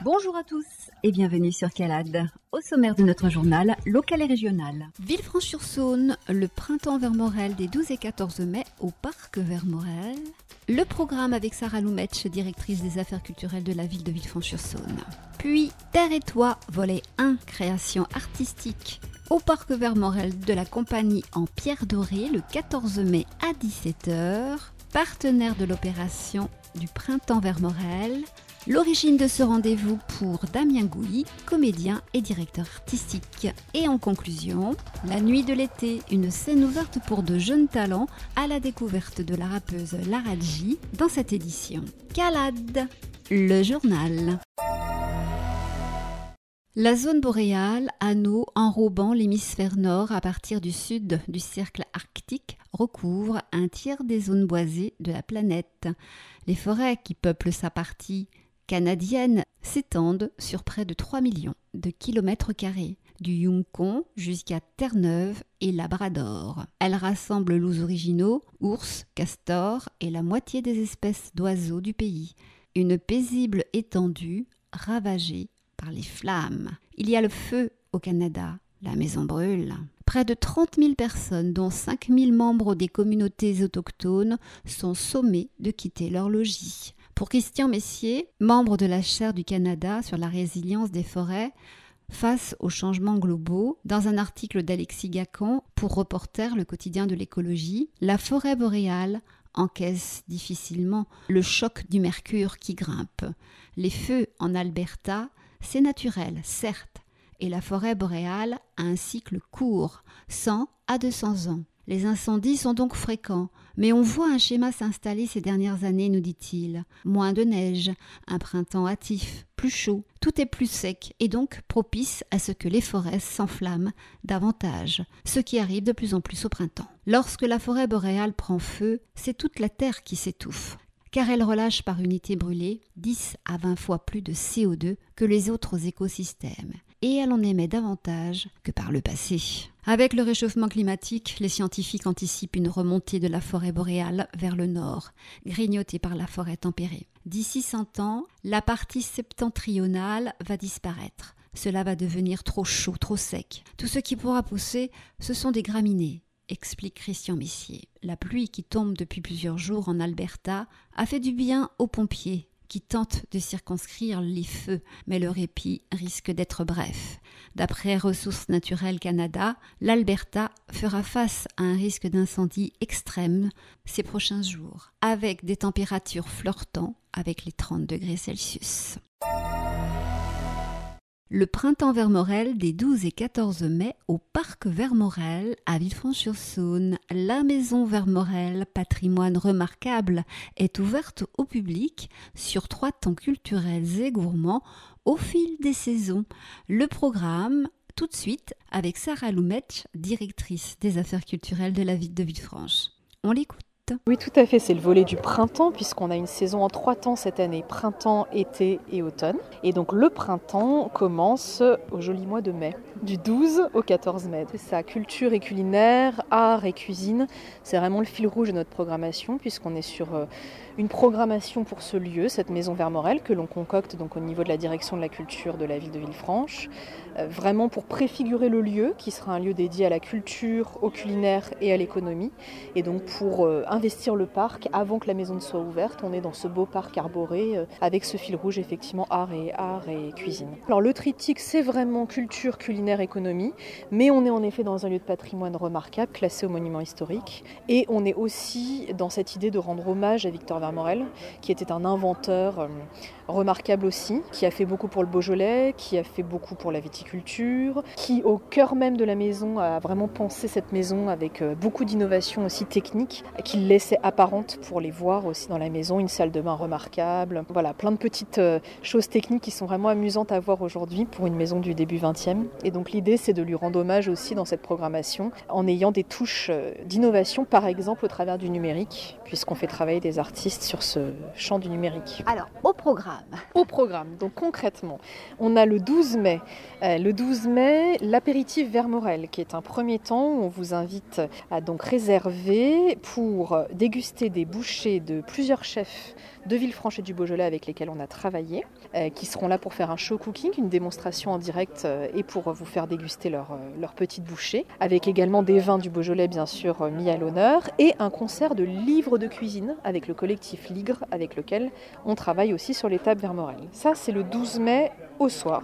Bonjour à tous et bienvenue sur Calade. Au sommaire de notre journal local et régional. Villefranche-sur-Saône, le printemps Vermorel des 12 et 14 mai au parc Vermorel. Le programme avec Sarah Loumetsch, directrice des affaires culturelles de la ville de Villefranche-sur-Saône. Puis Terre et Toit, volet 1, création artistique. Au parc Vermorel de la compagnie en pierre dorée le 14 mai à 17h. Partenaire de l'opération du printemps Vermorel. L'origine de ce rendez-vous pour Damien Gouilly, comédien et directeur artistique. Et en conclusion, la nuit de l'été, une scène ouverte pour de jeunes talents à la découverte de la rappeuse Lara J dans cette édition. Calade, le journal. La zone boréale, anneau enrobant l'hémisphère nord à partir du sud du cercle arctique, recouvre un tiers des zones boisées de la planète. Les forêts qui peuplent sa partie canadienne s'étendent sur près de 3 millions de kilomètres carrés, du Yukon jusqu'à Terre-Neuve et Labrador. Elle rassemble loups originaux, ours, castors et la moitié des espèces d'oiseaux du pays. Une paisible étendue ravagée par les flammes. Il y a le feu au Canada, la maison brûle. Près de 30 000 personnes, dont 5 000 membres des communautés autochtones, sont sommées de quitter leur logis. Pour Christian Messier, membre de la chaire du Canada sur la résilience des forêts face aux changements globaux, dans un article d'Alexis Gacon pour Reporter, le quotidien de l'écologie, la forêt boréale encaisse difficilement le choc du mercure qui grimpe. Les feux en Alberta, c'est naturel, certes, et la forêt boréale a un cycle court, 100 à 200 ans. Les incendies sont donc fréquents, mais on voit un schéma s'installer ces dernières années, nous dit-il. Moins de neige, un printemps hâtif, plus chaud, tout est plus sec et donc propice à ce que les forêts s'enflamment davantage, ce qui arrive de plus en plus au printemps. Lorsque la forêt boréale prend feu, c'est toute la terre qui s'étouffe, car elle relâche par unité brûlée 10 à 20 fois plus de CO2 que les autres écosystèmes, et elle en émet davantage que par le passé. Avec le réchauffement climatique, les scientifiques anticipent une remontée de la forêt boréale vers le nord, grignotée par la forêt tempérée. D'ici 100 ans, la partie septentrionale va disparaître. Cela va devenir trop chaud, trop sec. Tout ce qui pourra pousser, ce sont des graminées, explique Christian Messier. La pluie qui tombe depuis plusieurs jours en Alberta a fait du bien aux pompiers qui tentent de circonscrire les feux, mais le répit risque d'être bref. D'après Ressources naturelles Canada, l'Alberta fera face à un risque d'incendie extrême ces prochains jours, avec des températures flirtant avec les 30 degrés Celsius. Le printemps Vermorel des 12 et 14 mai au parc Vermorel à Villefranche-sur-Saône. La maison Vermorel, patrimoine remarquable, est ouverte au public sur 3 temps culturels et gourmands au fil des saisons. Le programme, tout de suite, avec Sarah Loumetsch, directrice des affaires culturelles de la ville de Villefranche. On l'écoute. Oui, tout à fait, c'est le volet du printemps puisqu'on a une saison en 3 temps cette année, printemps, été et automne. Et donc le printemps commence au joli mois de mai, du 12 au 14 mai. C'est ça, culture et culinaire, art et cuisine, c'est vraiment le fil rouge de notre programmation puisqu'on est sur une programmation pour ce lieu, cette maison Vermorel que l'on concocte donc au niveau de la direction de la culture de la ville de Villefranche, vraiment pour préfigurer le lieu qui sera un lieu dédié à la culture, au culinaire et à l'économie. Et donc pour investir le parc avant que la maison ne soit ouverte, on est dans ce beau parc arboré avec ce fil rouge effectivement art et cuisine. Alors le triptyque c'est vraiment culture, culinaire, économie, mais on est en effet dans un lieu de patrimoine remarquable, classé au monument historique, et on est aussi dans cette idée de rendre hommage à Victor Vermorel, qui était un inventeur remarquable aussi, qui a fait beaucoup pour le Beaujolais, qui a fait beaucoup pour la viticulture, qui au cœur même de la maison a vraiment pensé cette maison avec beaucoup d'innovations aussi techniques, qu'il laissait apparentes pour les voir aussi dans la maison, une salle de bain remarquable, voilà, plein de petites choses techniques qui sont vraiment amusantes à voir aujourd'hui pour une maison du début 20e. Et donc l'idée c'est de lui rendre hommage aussi dans cette programmation en ayant des touches d'innovation, par exemple au travers du numérique, puisqu'on fait travailler des artistes sur ce champ du numérique. Alors, au programme. Au programme, donc concrètement, on a le 12 mai. Le 12 mai, l'apéritif Vermorel, qui est un premier temps où on vous invite à donc réserver pour pour déguster des bouchées de plusieurs chefs de Villefranche et du Beaujolais avec lesquels on a travaillé, qui seront là pour faire un show cooking, une démonstration en direct et pour vous faire déguster leurs petites bouchées, avec également des vins du Beaujolais bien sûr mis à l'honneur, et un concert de livres de cuisine avec le collectif Ligre, avec lequel on travaille aussi sur les tables Vermorel. Ça, c'est le 12 mai au soir,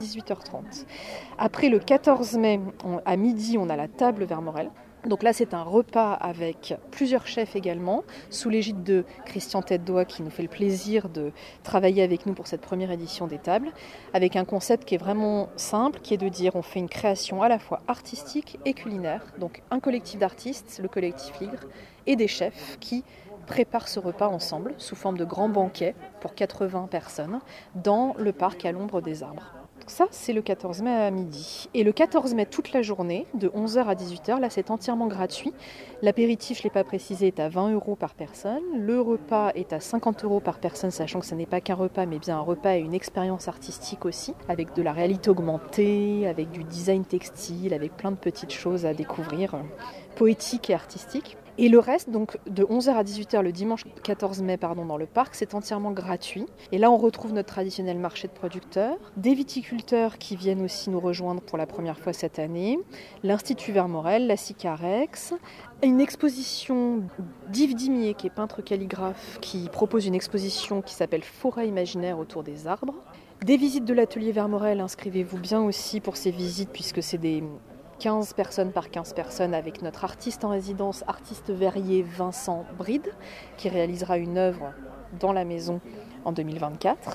18h30. Après, le 14 mai, à midi, on a la table Vermorel. Donc là, c'est un repas avec plusieurs chefs également, sous l'égide de Christian Tête-Doigt, qui nous fait le plaisir de travailler avec nous pour cette première édition des tables, avec un concept qui est vraiment simple, qui est de dire on fait une création à la fois artistique et culinaire. Donc un collectif d'artistes, le collectif Ligre, et des chefs qui préparent ce repas ensemble, sous forme de grand banquet pour 80 personnes, dans le parc à l'ombre des arbres. Ça, c'est le 14 mai à midi. Et le 14 mai, toute la journée, de 11h à 18h, là, c'est entièrement gratuit. L'apéritif, je ne l'ai pas précisé, est à 20 € par personne. Le repas est à 50 € par personne, sachant que ce n'est pas qu'un repas, mais bien un repas et une expérience artistique aussi, avec de la réalité augmentée, avec du design textile, avec plein de petites choses à découvrir, poétiques et artistiques. Et le reste, donc de 11h à 18h le dimanche 14 mai dans le parc, c'est entièrement gratuit. Et là, on retrouve notre traditionnel marché de producteurs, des viticulteurs qui viennent aussi nous rejoindre pour la première fois cette année, l'Institut Vermorel, la Sicarex, une exposition d'Yves Dimier, qui est peintre calligraphe, qui propose une exposition qui s'appelle Forêt imaginaire autour des arbres. Des visites de l'atelier Vermorel, inscrivez-vous bien aussi pour ces visites, puisque c'est des 15 personnes par 15 personnes avec notre artiste en résidence, artiste verrier Vincent Bride, qui réalisera une œuvre dans la maison en 2024.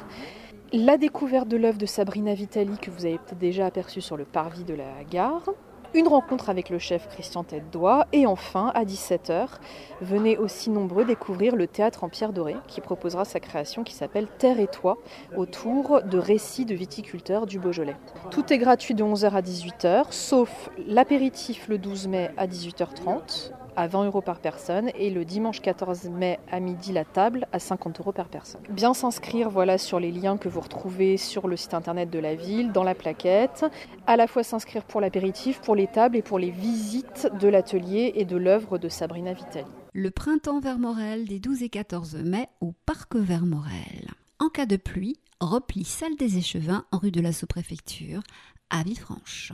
La découverte de l'œuvre de Sabrina Vitali, que vous avez peut-être déjà aperçue sur le parvis de la gare. Une rencontre avec le chef Christian Tête-Doigt. Et enfin, à 17h, venez aussi nombreux découvrir le théâtre en pierre dorée, qui proposera sa création qui s'appelle Terre et Toi, autour de récits de viticulteurs du Beaujolais. Tout est gratuit de 11h à 18h, sauf l'apéritif le 12 mai à 18h30, à 20 € par personne, et le dimanche 14 mai à midi, la table à 50 € par personne. Bien s'inscrire sur les liens que vous retrouvez sur le site internet de la ville, dans la plaquette, à la fois s'inscrire pour l'apéritif, pour les tables et pour les visites de l'atelier et de l'œuvre de Sabrina Vitali. Le printemps Vermorel des 12 et 14 mai au parc Vermorel. En cas de pluie, repli salle des échevins rue de la sous-préfecture à Villefranche.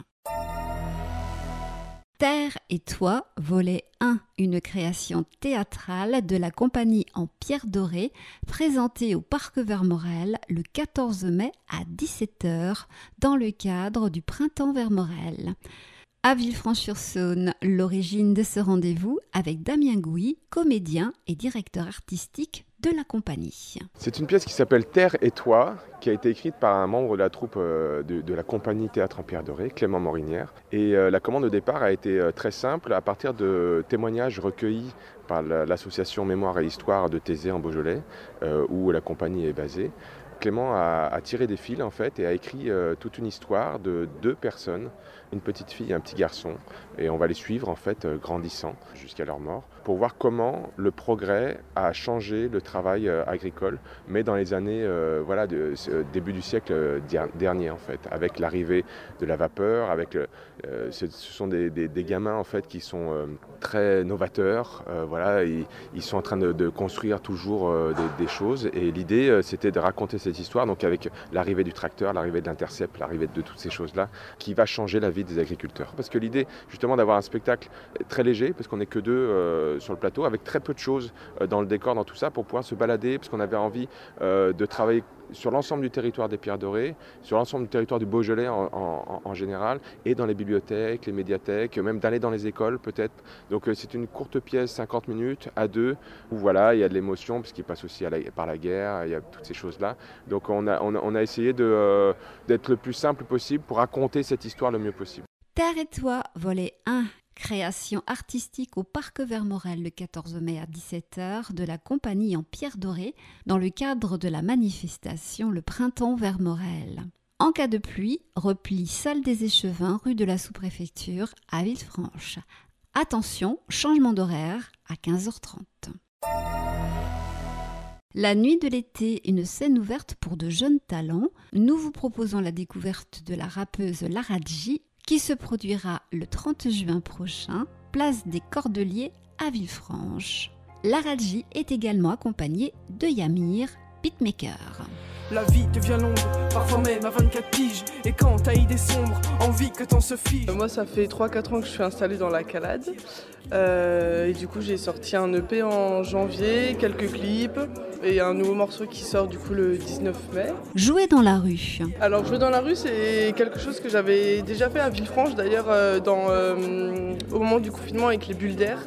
Terre et Toi, volet 1, une création théâtrale de la compagnie en pierre dorée, présentée au Parc Vermorel le 14 mai à 17h dans le cadre du Printemps Vermorel. À Villefranche-sur-Saône, l'origine de ce rendez-vous avec Damien Gouy, comédien et directeur artistique de la compagnie. C'est une pièce qui s'appelle Terre et Toi, qui a été écrite par un membre de la troupe de la compagnie Théâtre en pierre dorée, Clément Morinière. Et la commande au départ a été très simple, à partir de témoignages recueillis par l'association Mémoire et Histoire de Thésée en Beaujolais, où la compagnie est basée. Clément a tiré des fils en fait et a écrit toute une histoire de 2 personnes, une petite fille et un petit garçon, et on va les suivre en fait grandissant jusqu'à leur mort pour voir comment le progrès a changé le travail agricole, mais dans les années début du siècle dernier en fait, avec l'arrivée de la vapeur, avec ce sont des gamins en fait qui sont très novateurs, ils sont en train de construire toujours des choses, et l'idée c'était de raconter cette histoire, donc avec l'arrivée du tracteur, l'arrivée de l'intercept, l'arrivée de toutes ces choses-là, qui va changer la vie des agriculteurs. Parce que l'idée, justement, d'avoir un spectacle très léger, parce qu'on n'est que 2 sur le plateau, avec très peu de choses dans le décor, dans tout ça, pour pouvoir se balader, parce qu'on avait envie de travailler sur l'ensemble du territoire des Pierres Dorées, sur l'ensemble du territoire du Beaujolais en général, et dans les bibliothèques, les médiathèques, même d'aller dans les écoles peut-être. Donc c'est une courte pièce, 50 minutes, à 2, où il y a de l'émotion, parce qu'il passe aussi par la guerre, il y a toutes ces choses-là. Donc on a essayé d'être le plus simple possible pour raconter cette histoire le mieux possible. Terre et Toi, volet 1. Création artistique au Parc Vermorel le 14 mai à 17h de la compagnie en pierre dorée dans le cadre de la manifestation Le Printemps Vermorel. En cas de pluie, repli salle des échevins rue de la sous-préfecture à Villefranche. Attention, changement d'horaire à 15h30. La nuit de l'été, une scène ouverte pour de jeunes talents. Nous vous proposons la découverte de la rappeuse Lara G, qui se produira le 30 juin prochain, place des Cordeliers à Villefranche. La Radji est également accompagnée de Yamir, beatmaker. La vie devient longue, parfois même à 24 piges. Et quand t'as idée sombre, envie que t'en se fige. Moi ça fait 3-4 ans que je suis installée dans la Calade. Et du coup j'ai sorti un EP en janvier, quelques clips et un nouveau morceau qui sort du coup le 19 mai. Jouer dans la rue. Alors jouer dans la rue c'est quelque chose que j'avais déjà fait à Villefranche d'ailleurs au moment du confinement avec les bulles d'air.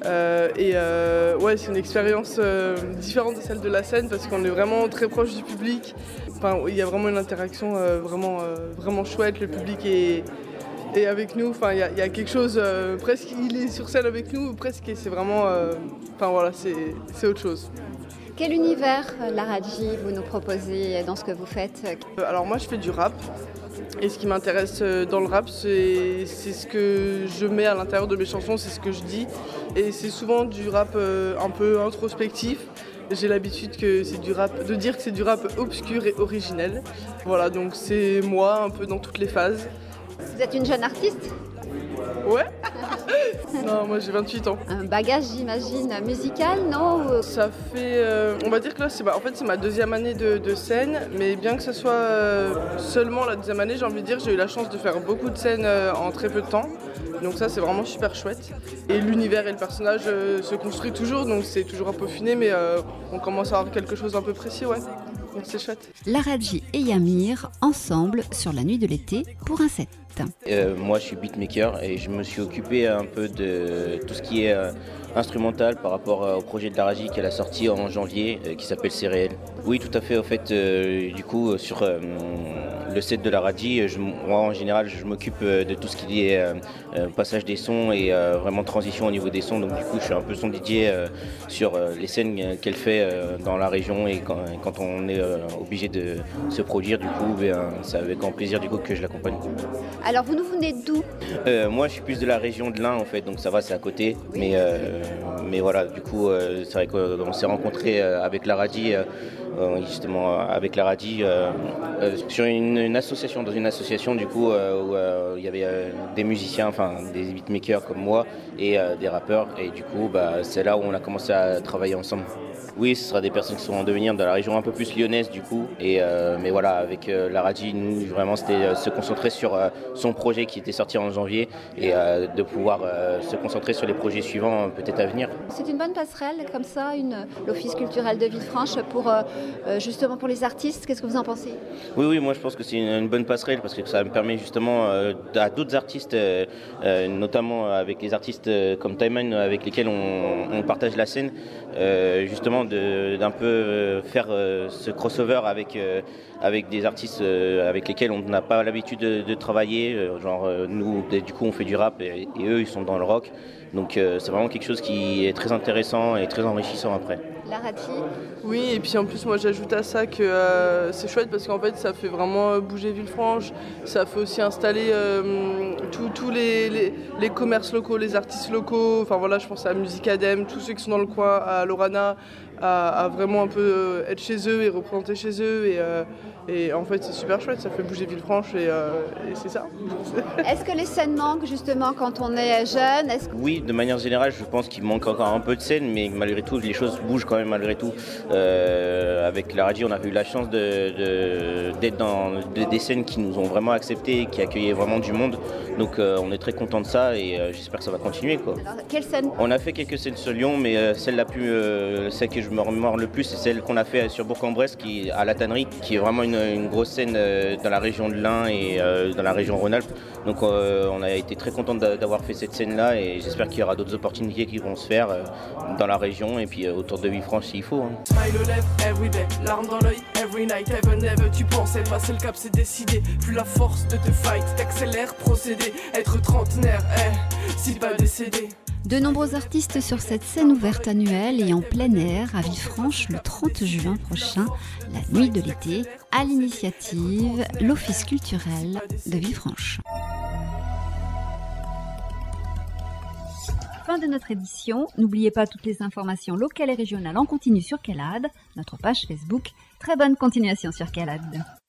Ouais, c'est une expérience différente de celle de la scène parce qu'on est vraiment très proche du public. Enfin, il y a vraiment une interaction vraiment chouette. Le public est avec nous. Enfin, il y a quelque chose presque. Il est sur scène avec nous presque. Et c'est vraiment. Enfin voilà, c'est autre chose. Quel univers, la Radji, vous nous proposez dans ce que vous faites? Alors moi, je fais du rap. Et ce qui m'intéresse dans le rap, c'est ce que je mets à l'intérieur de mes chansons, c'est ce que je dis. Et c'est souvent du rap un peu introspectif. J'ai l'habitude de dire que c'est du rap obscur et originel. Voilà, donc c'est moi un peu dans toutes les phases. Vous êtes une jeune artiste? Ouais. Non, moi j'ai 28 ans. Un bagage, j'imagine, musical, non? Ça fait, on va dire que là, c'est ma deuxième année de scène, mais bien que ce soit seulement la deuxième année, j'ai envie de dire, j'ai eu la chance de faire beaucoup de scènes en très peu de temps. Donc ça, c'est vraiment super chouette. Et l'univers et le personnage se construit toujours, donc c'est toujours un peu peaufiné, mais on commence à avoir quelque chose d'un peu précis, ouais. Donc c'est chouette. La Radji et Yamir, ensemble, sur la nuit de l'été, pour un set. Moi je suis beatmaker et je me suis occupé un peu de tout ce qui est instrumental par rapport au projet de la Radji qu'elle a sorti en janvier qui s'appelle C'est réel. Oui tout à fait, au fait du coup sur le set de la Radji, moi en général je m'occupe de tout ce qui est passage des sons et vraiment transition au niveau des sons, donc du coup je suis un peu son DJ sur les scènes qu'elle fait dans la région et quand on est obligé de se produire du coup c'est avec grand plaisir du coup que je l'accompagne. Alors vous nous venez d'où? Moi je suis plus de la région de l'Ain en fait, donc ça va, c'est à côté, oui. Mais voilà, du coup c'est vrai qu'on s'est rencontrés avec la Radji, justement avec la Radji sur une association, dans une association du coup où il y avait des musiciens, enfin des beatmakers comme moi et des rappeurs, et du coup c'est là où on a commencé à travailler ensemble. Oui, ce sera des personnes qui sont en devenir dans la région un peu plus lyonnaise du coup. Mais voilà, avec la Radji, nous vraiment c'était se concentrer sur son projet qui était sorti en janvier et de pouvoir se concentrer sur les projets suivants peut-être à venir. C'est une bonne passerelle comme ça, l'Office culturel de Villefranche pour justement pour les artistes. Qu'est-ce que vous en pensez? Oui, moi je pense que c'est une bonne passerelle parce que ça me permet justement à d'autres artistes, notamment avec les artistes comme Taiman avec lesquels on partage la scène, justement d'un peu faire ce crossover avec des artistes avec lesquels on n'a pas l'habitude de travailler, genre nous du coup on fait du rap et eux ils sont dans le rock, donc c'est vraiment quelque chose qui est très intéressant et très enrichissant après. La Radji? Oui, et puis en plus moi j'ajoute à ça que c'est chouette parce qu'en fait ça fait vraiment bouger Villefranche, ça fait aussi installer tous les commerces locaux, les artistes locaux, enfin voilà, je pense à Musicadem, tous ceux qui sont dans le coin, à Lorana, à vraiment un peu être chez eux et représenter chez eux, et en fait c'est super chouette, ça fait bouger Villefranche et c'est ça. Est-ce que les scènes manquent justement quand on est jeune? Oui, de manière générale je pense qu'il manque encore un peu de scènes, mais malgré tout les choses bougent quand même malgré tout. Avec la Radji on a eu la chance d'être dans des scènes qui nous ont vraiment acceptés, qui accueillaient vraiment du monde, donc on est très content de ça et j'espère que ça va continuer quoi. Alors, quelle scène? On a fait quelques scènes sur Lyon, mais celle que je me remémore le plus c'est celle qu'on a fait sur Bourg-en-Bresse à la Tannerie, qui est vraiment une grosse scène dans la région de l'Ain et dans la région Rhône-Alpes, donc on a été très content d'avoir fait cette scène là et j'espère qu'il y aura d'autres opportunités qui vont se faire dans la région et puis autour de Villefranche s'il faut. Smile aux lèvres, everyday, larmes dans l'œil, every night, even ever, tu pensais passer le cap, c'est décidé, plus la force de te fight, t'accélères, procéder, être trentenaire, si pas décédé. De nombreux artistes sur cette scène ouverte annuelle et en plein air à Villefranche le 30 juin prochain, la nuit de l'été, à l'initiative l'Office culturel de Villefranche. Fin de notre édition. N'oubliez pas toutes les informations locales et régionales en continu sur Calade, notre page Facebook. Très bonne continuation sur Calade.